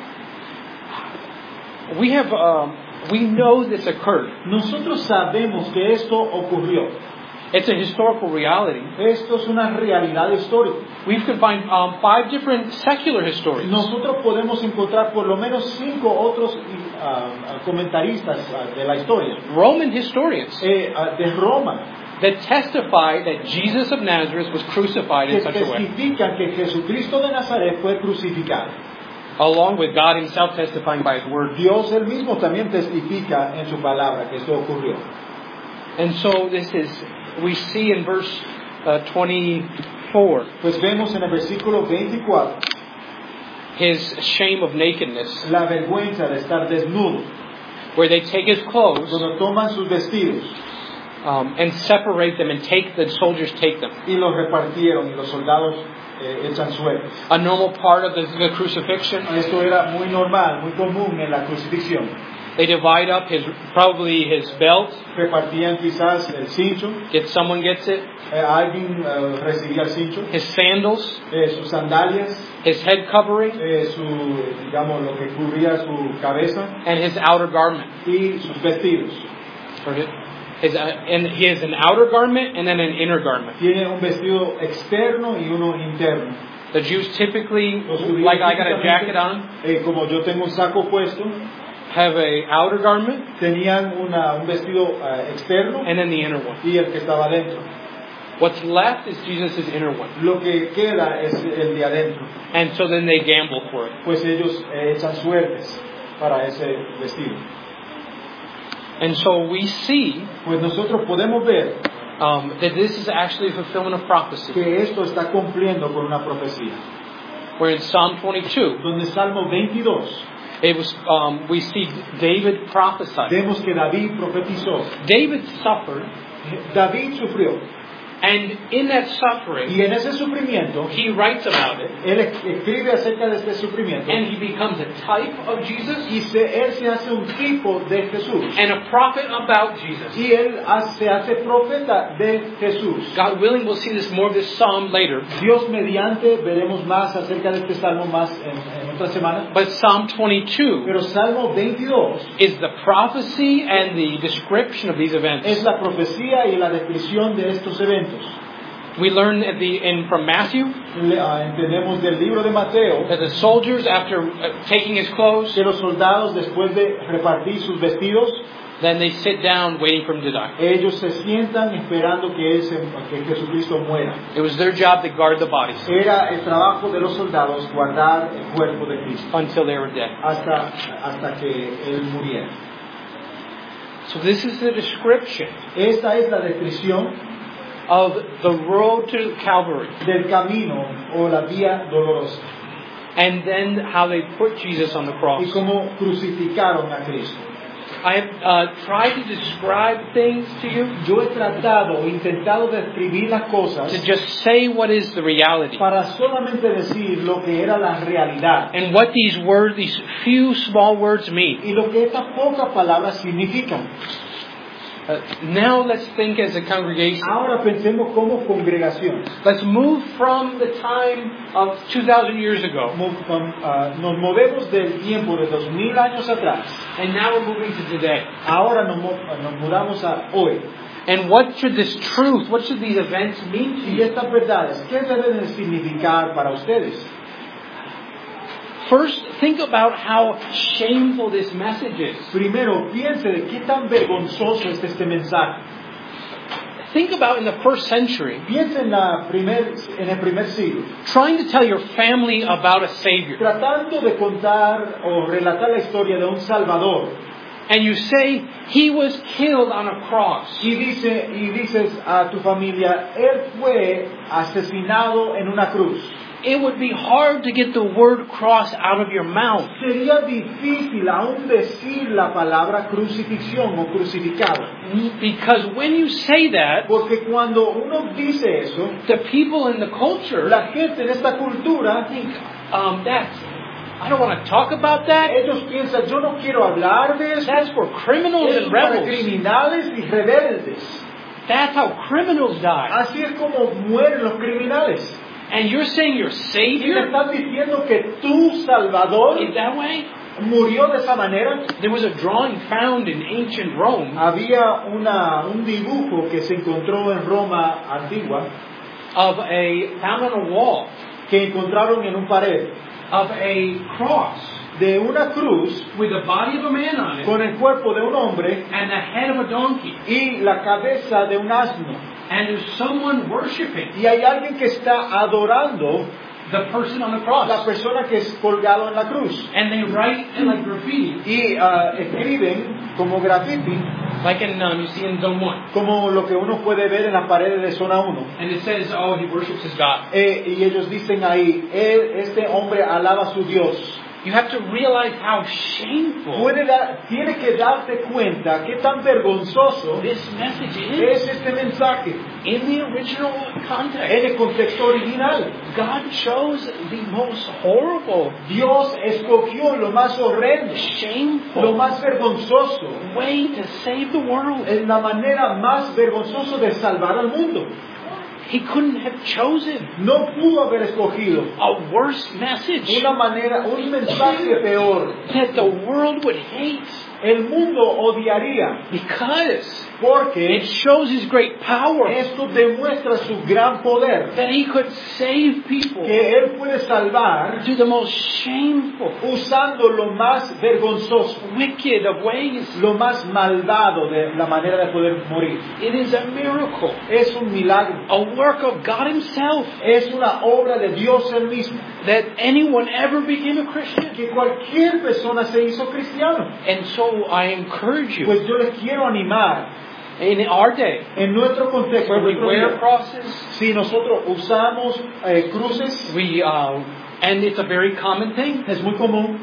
We have, um, we know this occurred. Nosotros sabemos que esto ocurrió. It's a historical reality. Esto es una realidad histórica. We can find um, five different secular historians Nosotros podemos encontrar por lo menos cinco otros ah, ah, comentaristas ah, de la historia Roman historians eh, ah, de Roma that testify that Jesus of Nazareth was crucified que in such a way, testifican que Jesucristo de Nazaret fue crucificado. along with God himself testifying by his word. Dios él mismo también testifica en su palabra que esto ocurrió. And so this is, we see in verse uh, twenty-four, Pues vemos en el versículo veinticuatro his shame of nakedness, la vergüenza de estar desnudo, where they take his clothes cuando toman sus vestidos um, and separate them and take, the soldiers take them. y los repartieron y los soldados eh, echan suertes. A normal part of the, the crucifixion. Esto era muy normal, muy común en la crucifixión. They divide up his probably his belt. Repartían quizás el cincho. Get someone gets it. Eh, alguien uh, recibía el cincho. His sandals. Eh, sus sandalias. His head covering. Eh, su, digamos, lo que cubría su cabeza. And his outer garment. Y sus vestidos. His, uh, and he has an outer garment and then an inner garment. Tiene un vestido externo y uno interno. The Jews typically, like I got a jacket on, eh, como yo tengo un saco puesto, have a outer garment, tenían una, un vestido uh, externo, and then the inner one. Y el que estaba dentro. What's left is Jesus' inner one. Lo que queda es el de adentro. And so then they gamble for it. Pues ellos eh, echan suertes para ese vestido. And so we see, pues nosotros podemos ver, um, that this is actually a fulfillment of prophecy. Que esto está cumpliendo con una profecía. Where in Psalm twenty-two, donde Salmo veintidós, it was, um, we see David prophesied. Vemos que David profetizó. David suffered. David sufrió. And in that suffering, y en ese sufrimiento, he writes about it. Él escribe acerca de este sufrimiento. And he becomes a type of Jesus. Y se, él se hace un tipo de Jesús. And a prophet about Jesus. Y él hace, se hace profeta de Jesús. God willing, we'll see this more of this psalm later. Dios mediante veremos más acerca de este salmo más en, en otra semana. But Psalm twenty-two. Pero Salmo veintidós is the prophecy and the description of these events. Es la profecía y la descripción de estos eventos. We learn at the, in, from Matthew Le, uh, entendemos del libro de Mateo that the soldiers, after uh, taking his clothes, que los soldados después de repartir sus vestidos, then they sit down waiting for him to die. Ellos se sientan esperando que, él se, que Jesucristo muera. It was their job to guard the bodies. Era el trabajo de los soldados guardar el cuerpo de Cristo until they were dead. Hasta, hasta que él muriera. So this is the description. Esta es la descripción of the road to Calvary. Del camino o la vía dolorosa. And then how they put Jesus on the cross. Y cómo crucificaron a Cristo. I have uh, tried to describe things to you. Yo he tratado, intentado describir las cosas. To just say what is the reality. Para solamente decir lo que era la realidad. And what these words, these few small words mean. Y lo que estas pocas palabras significan. Uh, now let's think as a congregation. Ahora pensemos como congregación. Let's move from the time of two thousand years ago. Move from, uh, nos movemos del tiempo de dos mil años atrás. And now we're moving to today. Ahora nos, nos mudamos a hoy. And what should this truth, what should these events mean to you? Y estas verdades, ¿qué deben de significar para ustedes? First, think about how shameful this message is. Primero, piense de qué tan vergonzoso es este mensaje. Think about in the first century. Piense en, la primer, en el primer siglo. Trying to tell your family about a Savior. Tratando de contar o relatar la historia de un Salvador. And you say, He was killed on a cross. Y, dice, y dices a tu familia, Él fue asesinado en una cruz. It would be hard to get the word cross out of your mouth. Sería difícil aún decir la palabra crucifixión o crucificado. Because when you say that, porque cuando uno dice eso, the people in the culture, la gente en esta cultura, think, um, that's, I don't want to talk about that. Ellos piensan, yo no quiero hablar de eso. That's for criminals Eso and rebels. Para criminales y rebeldes. That's how criminals die. Así es como mueren los criminales. And you're saying your Savior? Y le estás diciendo que tu Salvador is that way? Murió de esa manera. There was a drawing found in ancient Rome. Había una, un dibujo que se encontró en Roma antigua. Of a found on a wall. Que encontraron en un pared. Of a cross. De una cruz. With the body of a man on it. Con el cuerpo de un hombre. And the head of a donkey. Y la cabeza de un asno. And there's someone worshiping. Y hay alguien que está adorando the person on the cross. La persona que es colgado en la cruz. And they write in like graffiti. Y uh, escriben como graffiti. Like in um, you see in Zone One. Como lo que uno puede ver en las paredes de Zona uno. And it says, oh, he worships his God. Eh, y ellos dicen ahí, él, este hombre alaba a su Dios. You have to realize how shameful puede dar, tiene que darte cuenta qué tan vergonzoso this message is. es este mensaje. In the original context, En el contexto original, God chose the most horrible, Dios escogió lo más horrendo, lo shameful más vergonzoso, way to save the world. es la manera más vergonzosa de salvar al mundo. He couldn't have chosen No pudo haber escogido a worse message una manera, un mensaje peor. that the world would hate, El mundo odiaría because porque it shows His great power, esto demuestra su gran poder, that He could save people que Él puede salvar through the most shameful, usando lo más vergonzoso, wicked of ways. lo más malvado de la manera de poder morir. It is a miracle, Es un milagro, a work of God Himself, es una obra de Dios él mismo, that anyone ever became a Christian. que cualquier persona se hizo cristiano. And so I encourage you, Pues yo les quiero animar, in our day, en nuestro contexto, where we nuestro wear día, crosses, si nosotros usamos eh, cruces, we uh, and it's a very common thing. es muy común,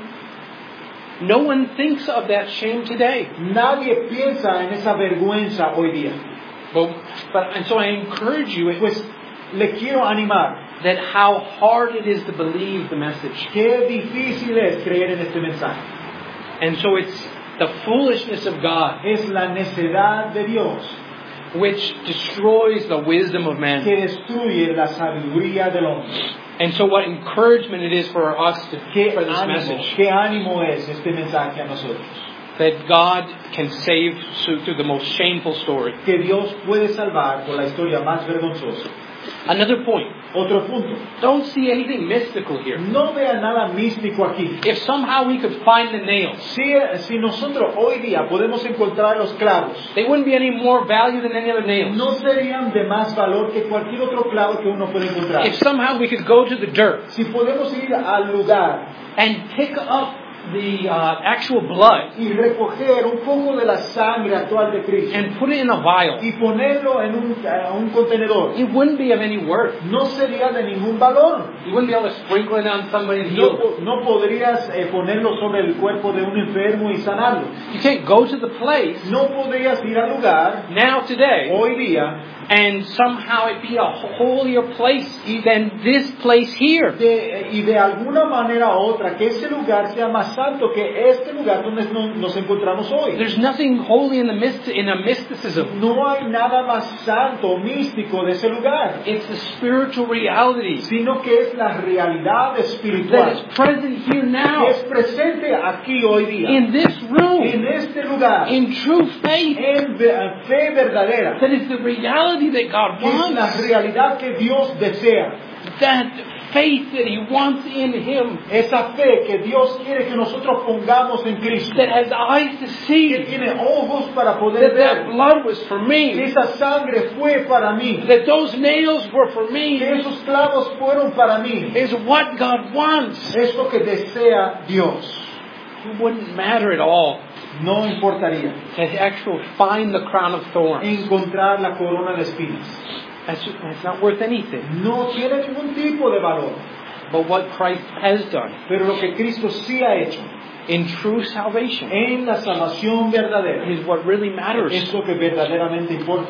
No one thinks of that shame today. nadie piensa en esa vergüenza hoy día. But, but and so I encourage you Pues le quiero animar, that how hard it is to believe the message. qué difícil es creer en este mensaje. And so it's the foolishness of God Es la necedad de Dios which destroys the wisdom of que man. destruye la sabiduría del hombre. And so what encouragement it is for us to Qué for this ánimo, message, qué ánimo es este mensaje a nosotros. that God can save through the most shameful story. Que Dios puede salvar por la historia más vergonzosa. Another point. Otro punto. Don't see anything mystical here. No vea nada místico aquí. If somehow we could find the nails, Si, si nosotros hoy día podemos encontrar los clavos, they wouldn't be any more value than any other nails. no serían de más valor que cualquier otro clavo que uno puede encontrar. If somehow we could go to the dirt Si podemos ir al lugar and pick up the uh, actual blood y recoger un poco de la sangre actual de Cristo and put it in a vial, y ponerlo en un, eh, un contenedor, it wouldn't be of any worth. no sería de ningún valor. You wouldn't be able to sprinkle it on somebody and No, heal them. po- no podrías eh, ponerlo sobre el cuerpo de un enfermo y sanarlo. You can't go to the place No podrías ir al lugar now today hoy día and somehow it be a holier place than this place here. de, y de alguna manera u otra que ese lugar sea más santo que este lugar donde no- nos encontramos hoy. There's nothing holy in the myst- in a mysticism. No hay nada más santo o místico de ese lugar, It's the spiritual reality sino que es la realidad that is espiritual present here que now es presente aquí hoy día, in this en room este lugar, in true faith. en ve- fe verdadera. That is the reality that God Que es la wants. realidad que Dios desea. That faith that He wants in Him. Esa fe que Dios quiere que nosotros pongamos en Cristo. That has eyes to Que see. tiene ojos para poder That that ver. blood was for Que me. esa sangre fue para mí. That those nails were for Que me. esos clavos fueron para mí. Is what God wants. Es lo que desea Dios. It wouldn't matter at all No importaría to actually find the crown of thorns. encontrar la corona de espinas. That's, that's not worth anything. No tiene ningún tipo de valor. But what Christ has done Pero lo que Cristo sí ha hecho in true salvation en la salvación verdadera is what really matters. es lo que verdaderamente importa.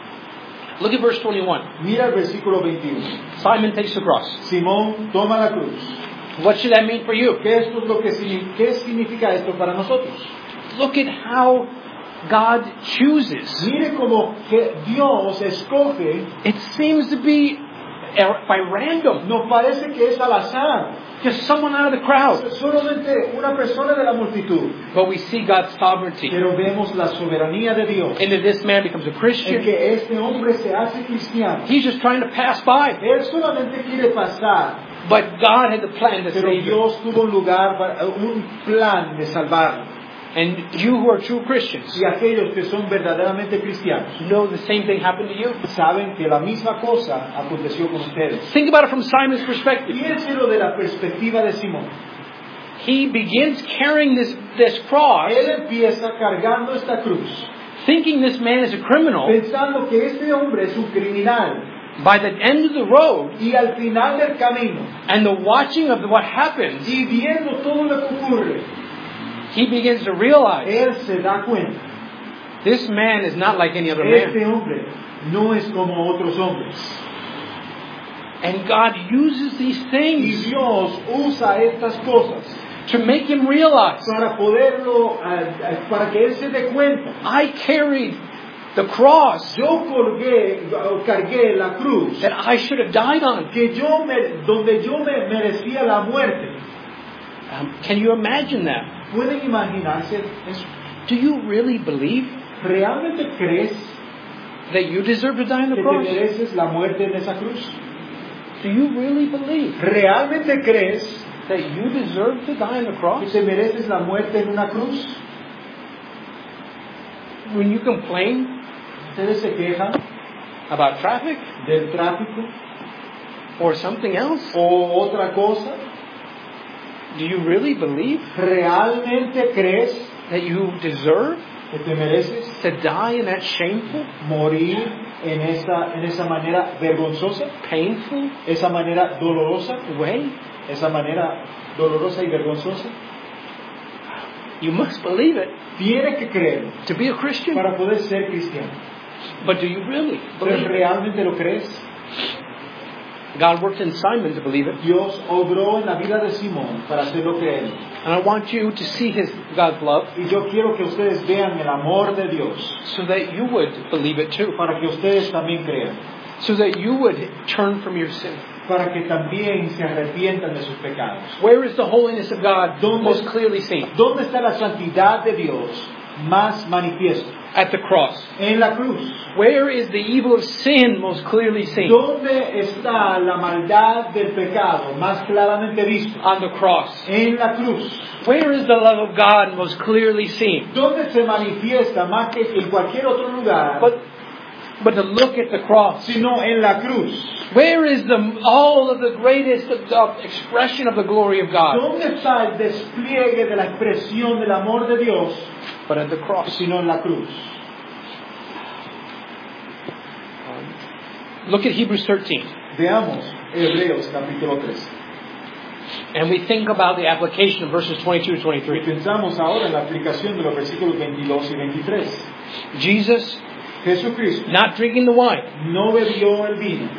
Look at verse twenty-one. Mira el versículo veintiuno. Simon takes the cross. Simón toma la cruz. What should that mean for you? ¿Qué, esto es lo que, signi- ¿Qué significa esto para nosotros? Look at how God chooses. Mire como que Dios escoge, It seems to be er- by random. nos parece que es al azar, Just someone out of the crowd. solamente una persona de la multitud, But we see God's sovereignty. pero vemos la soberanía de Dios, And that this man becomes a en Christian. que este hombre se hace cristiano. He's just trying to pass by. Él solamente quiere pasar, But God had the plan to pero save him. Dios tuvo un lugar, para- un plan de salvarlo. And you who are true Christians Y aquellos que son verdaderamente cristianos know the same thing happened to you. saben que la misma cosa aconteció con ustedes. Think about it from Simon's perspective. Piénselo de la perspectiva de Simón. He begins carrying this, this cross, Él empieza cargando esta cruz, thinking this man is a criminal, pensando que este hombre es un criminal, by the end of the road, y al final del camino, and the watching of what happens, y viendo todo lo que ocurre, he begins to realize él se da cuenta, this man is not like any other este man. hombre no es como otros hombres. And God uses these Y things Dios usa estas cosas to make him realize, para poderlo, uh, para que él se dé cuenta. I carried the cross Yo colgué, o cargué la cruz that I should have died on. que yo me, donde yo me merecía la muerte. Um, can you imagine that? ¿Pueden imaginarse eso? Do you really believe ¿Realmente crees that you deserve to die on the que te cross? mereces la muerte en esa cruz? Do you really believe ¿Realmente crees that you deserve to die on the que cross? te mereces la muerte en una cruz? When you complain ¿Ustedes se quejan about traffic del tráfico or something else, o otra cosa? do you really believe ¿Realmente crees that you deserve que te mereces to die in that shameful, morir en esa, en esa manera vergonzosa, painful esa manera dolorosa, way? esa manera dolorosa y vergonzosa? You must believe it Tienes que creerlo to be a Christian. para poder ser cristiano. But do you really ¿Pero believe it? realmente lo crees? God worked in Simon to believe it. Dios obró en la vida de Simón para hacerlo creer. And I want you to see his God's love Y yo quiero que ustedes vean el amor de Dios so that you would believe it too. para que ustedes también crean, So that you would turn from your sin. para que también se arrepientan de sus pecados. Where is the holiness of God ¿Dónde- most clearly seen? ¿Dónde está la santidad de Dios más manifiesto? At the cross. En la cruz. Where is the evil of sin most clearly seen? ¿Dónde está la maldad del pecado más claramente visto? On the cross. En la cruz. Where is the love of God most clearly seen? ¿Dónde se manifiesta más que en cualquier otro lugar? But, but to look at the cross. Sino en la cruz. Where is the all of the greatest uh, expression of the glory of God? ¿Dónde está el despliegue de la expresión del amor de Dios? But at the cross. Sino en la cruz. Look at Hebrews thirteen. Veamos Hebreos capítulo tres. And we think about the application of verses twenty-two to Y twenty-three. pensamos ahora en la aplicación de los versículos veintidós y veintitrés. Jesus, Jesucristo not drinking the wine, no bebió el vino,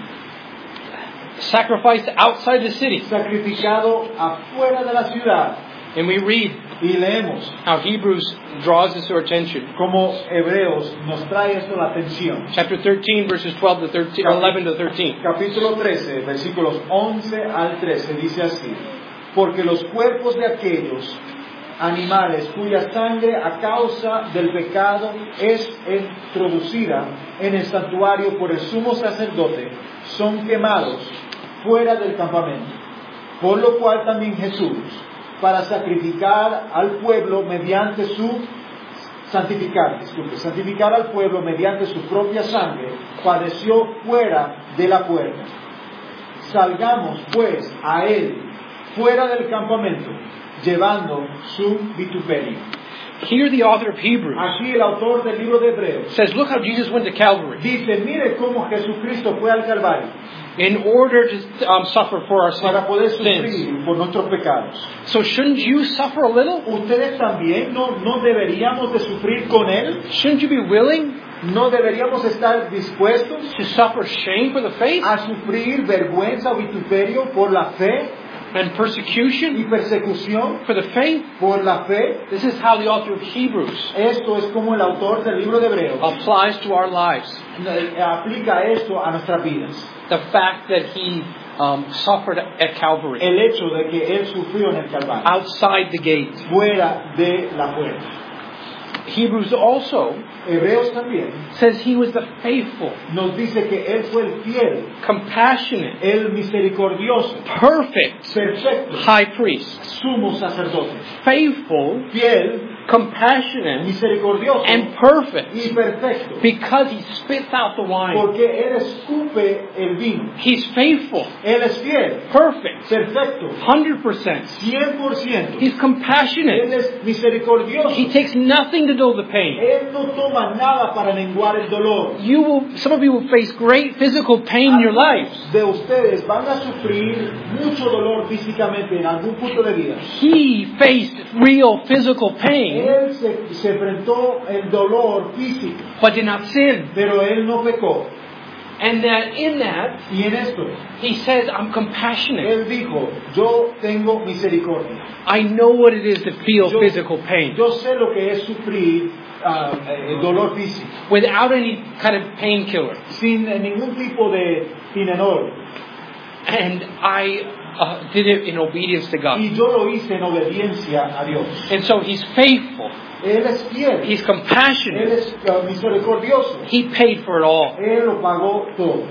sacrificed outside the city. sacrificado afuera de la ciudad. And we read Y leemos how Hebrews draws this to our attention. como Hebreos nos trae esto la atención. Chapter thirteen, verses twelve to thirteen, or eleven to thirteen. Capítulo trece, versículos once al trece, dice así: Porque los cuerpos de aquellos animales cuya sangre a causa del pecado es introducida en el santuario por el sumo sacerdote son quemados fuera del campamento. Por lo cual también Jesús, para sacrificar al pueblo mediante su santificar, disculpe, santificar al pueblo mediante su propia sangre, padeció fuera de la puerta. Salgamos pues a él fuera del campamento, llevando su vituperio. Here the author of Hebrews Aquí el autor del libro de Hebreos says, look how Jesus went to Calvary dice: mire cómo Jesucristo fue al Calvario in order to um, suffer for our para poder sins. sufrir por nuestros pecados. So shouldn't you suffer a little? ¿Ustedes también no, no deberíamos de sufrir con él? Shouldn't you be willing ¿No deberíamos estar dispuestos to suffer shame for the faith a sufrir vergüenza o vituperio por la fe and persecution y persecución for the faith? por la fe? This is how the author of Hebrews Esto es como el autor del libro de Hebreos applies to our lives. eh, aplica esto a nuestras vidas. The fact that he um, suffered at Calvary, El hecho de que él sufrió en el Calvario, outside the gate. fuera de la puerta. Hebrews also Hebreos también says he was the faithful, nos dice que él fue el fiel, compassionate, el misericordioso, perfect perfecto, high priest. sumo sacerdote, Faithful fiel compassionate, misericordioso and perfect, y perfecto, because He spits out the wine. porque Él escupe el vino. He's faithful, Él es fiel, perfect, perfecto, one hundred percent. cien por ciento. He's Él compassionate. es misericordioso. He takes nothing to dull the pain. Él no toma nada para menguar el dolor. You will, some of you will face great physical pain in your lives. De ustedes van a sufrir mucho dolor físicamente en algún punto de vida. He faced real physical pain, Él se, se enfrentó el dolor físico, but did not sin. pero él no pecó. And that in that, Y en esto, He says, I'm compassionate. él dijo, yo tengo misericordia. I know what it is to feel Yo, physical pain yo sé lo que es sufrir ah, el dolor físico, without any kind of painkiller. sin ningún tipo de Tylenol. And I uh, did it in obedience to God. Y yo lo hice en obediencia a Dios. And so He's faithful. Él es fiel. He's Él compassionate. es ah, misericordioso. He paid for it all. Él lo pagó todo.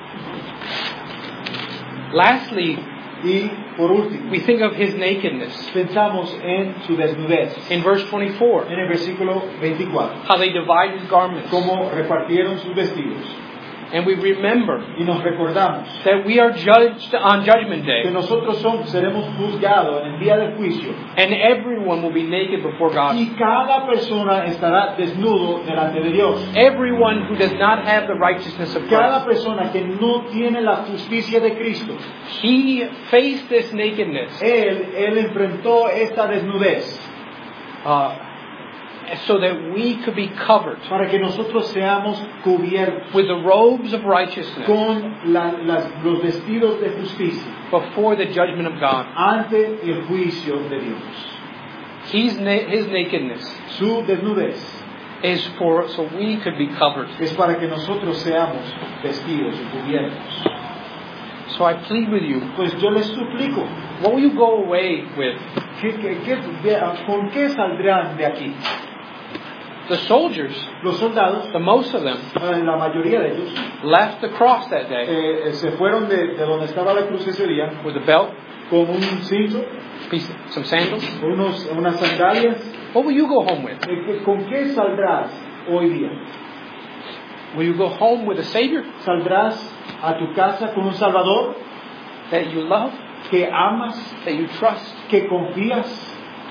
Lastly, Y por último, we think of His nakedness. pensamos en su desnudez. In verse twenty-four, En el versículo veinticuatro, how they divide His garments. cómo repartieron sus vestidos. And we remember Y nos recordamos that we are judged on Judgment que Day. nosotros somos, seremos juzgados en el día del juicio. And everyone will be naked before God. Y cada persona estará desnudo delante de Dios. Everyone who does not have the righteousness of Cada Christ. persona que no tiene la justicia de Cristo, He faced this nakedness Él, Él enfrentó esta desnudez uh, so that we could be covered para que nosotros seamos cubiertos with the robes of righteousness con la- las- los vestidos de justicia before the judgment of God. ante el juicio de Dios. He's na- his nakedness Su desnudez is for so we could be covered. es para que nosotros seamos vestidos y cubiertos. So I plead with you, Pues yo les suplico, what will you go away with? ¿qué- qué- qué- de- ¿con qué saldrán de aquí? The soldiers, Los soldados, the most of them, eh, la mayoría de ellos, left the cross that day eh, eh, se fueron de, de donde estaba la cruz ese día with a belt, con un cinto, piece, some sandals. unos, unas sandalias. What will you go home with? Eh, ¿qué- ¿Con qué saldrás hoy día? Will you go home with a Savior ¿Saldrás a tu casa con un Salvador that you love, que amas, that you trust? que confías?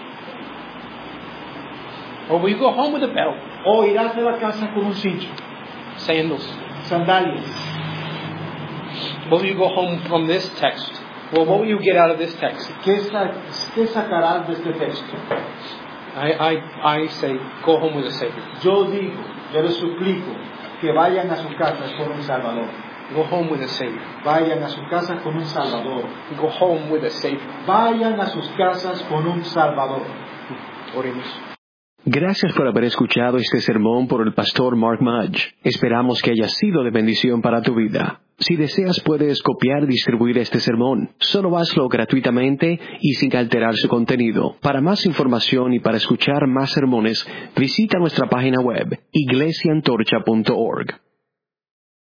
Or will you go home with a belt, ¿O irás a la casa con un cincho, sandals? sandalias? What will you go home from this text? Well, what will you get out of this text? ¿Qué, sa- qué sacarás de este texto? I, I, I say, go home with a Savior. Yo digo, yo les suplico que vayan a su casa con un Salvador. Go home with a Savior. Vayan a su casa con un Salvador. Go home with a Savior. Vayan a sus casas con un Salvador. Oremos. Gracias por haber escuchado este sermón por el pastor Mark Mudge. Esperamos que haya sido de bendición para tu vida. Si deseas puedes copiar y distribuir este sermón. Solo hazlo gratuitamente y sin alterar su contenido. Para más información y para escuchar más sermones, visita nuestra página web iglesia antorcha punto org.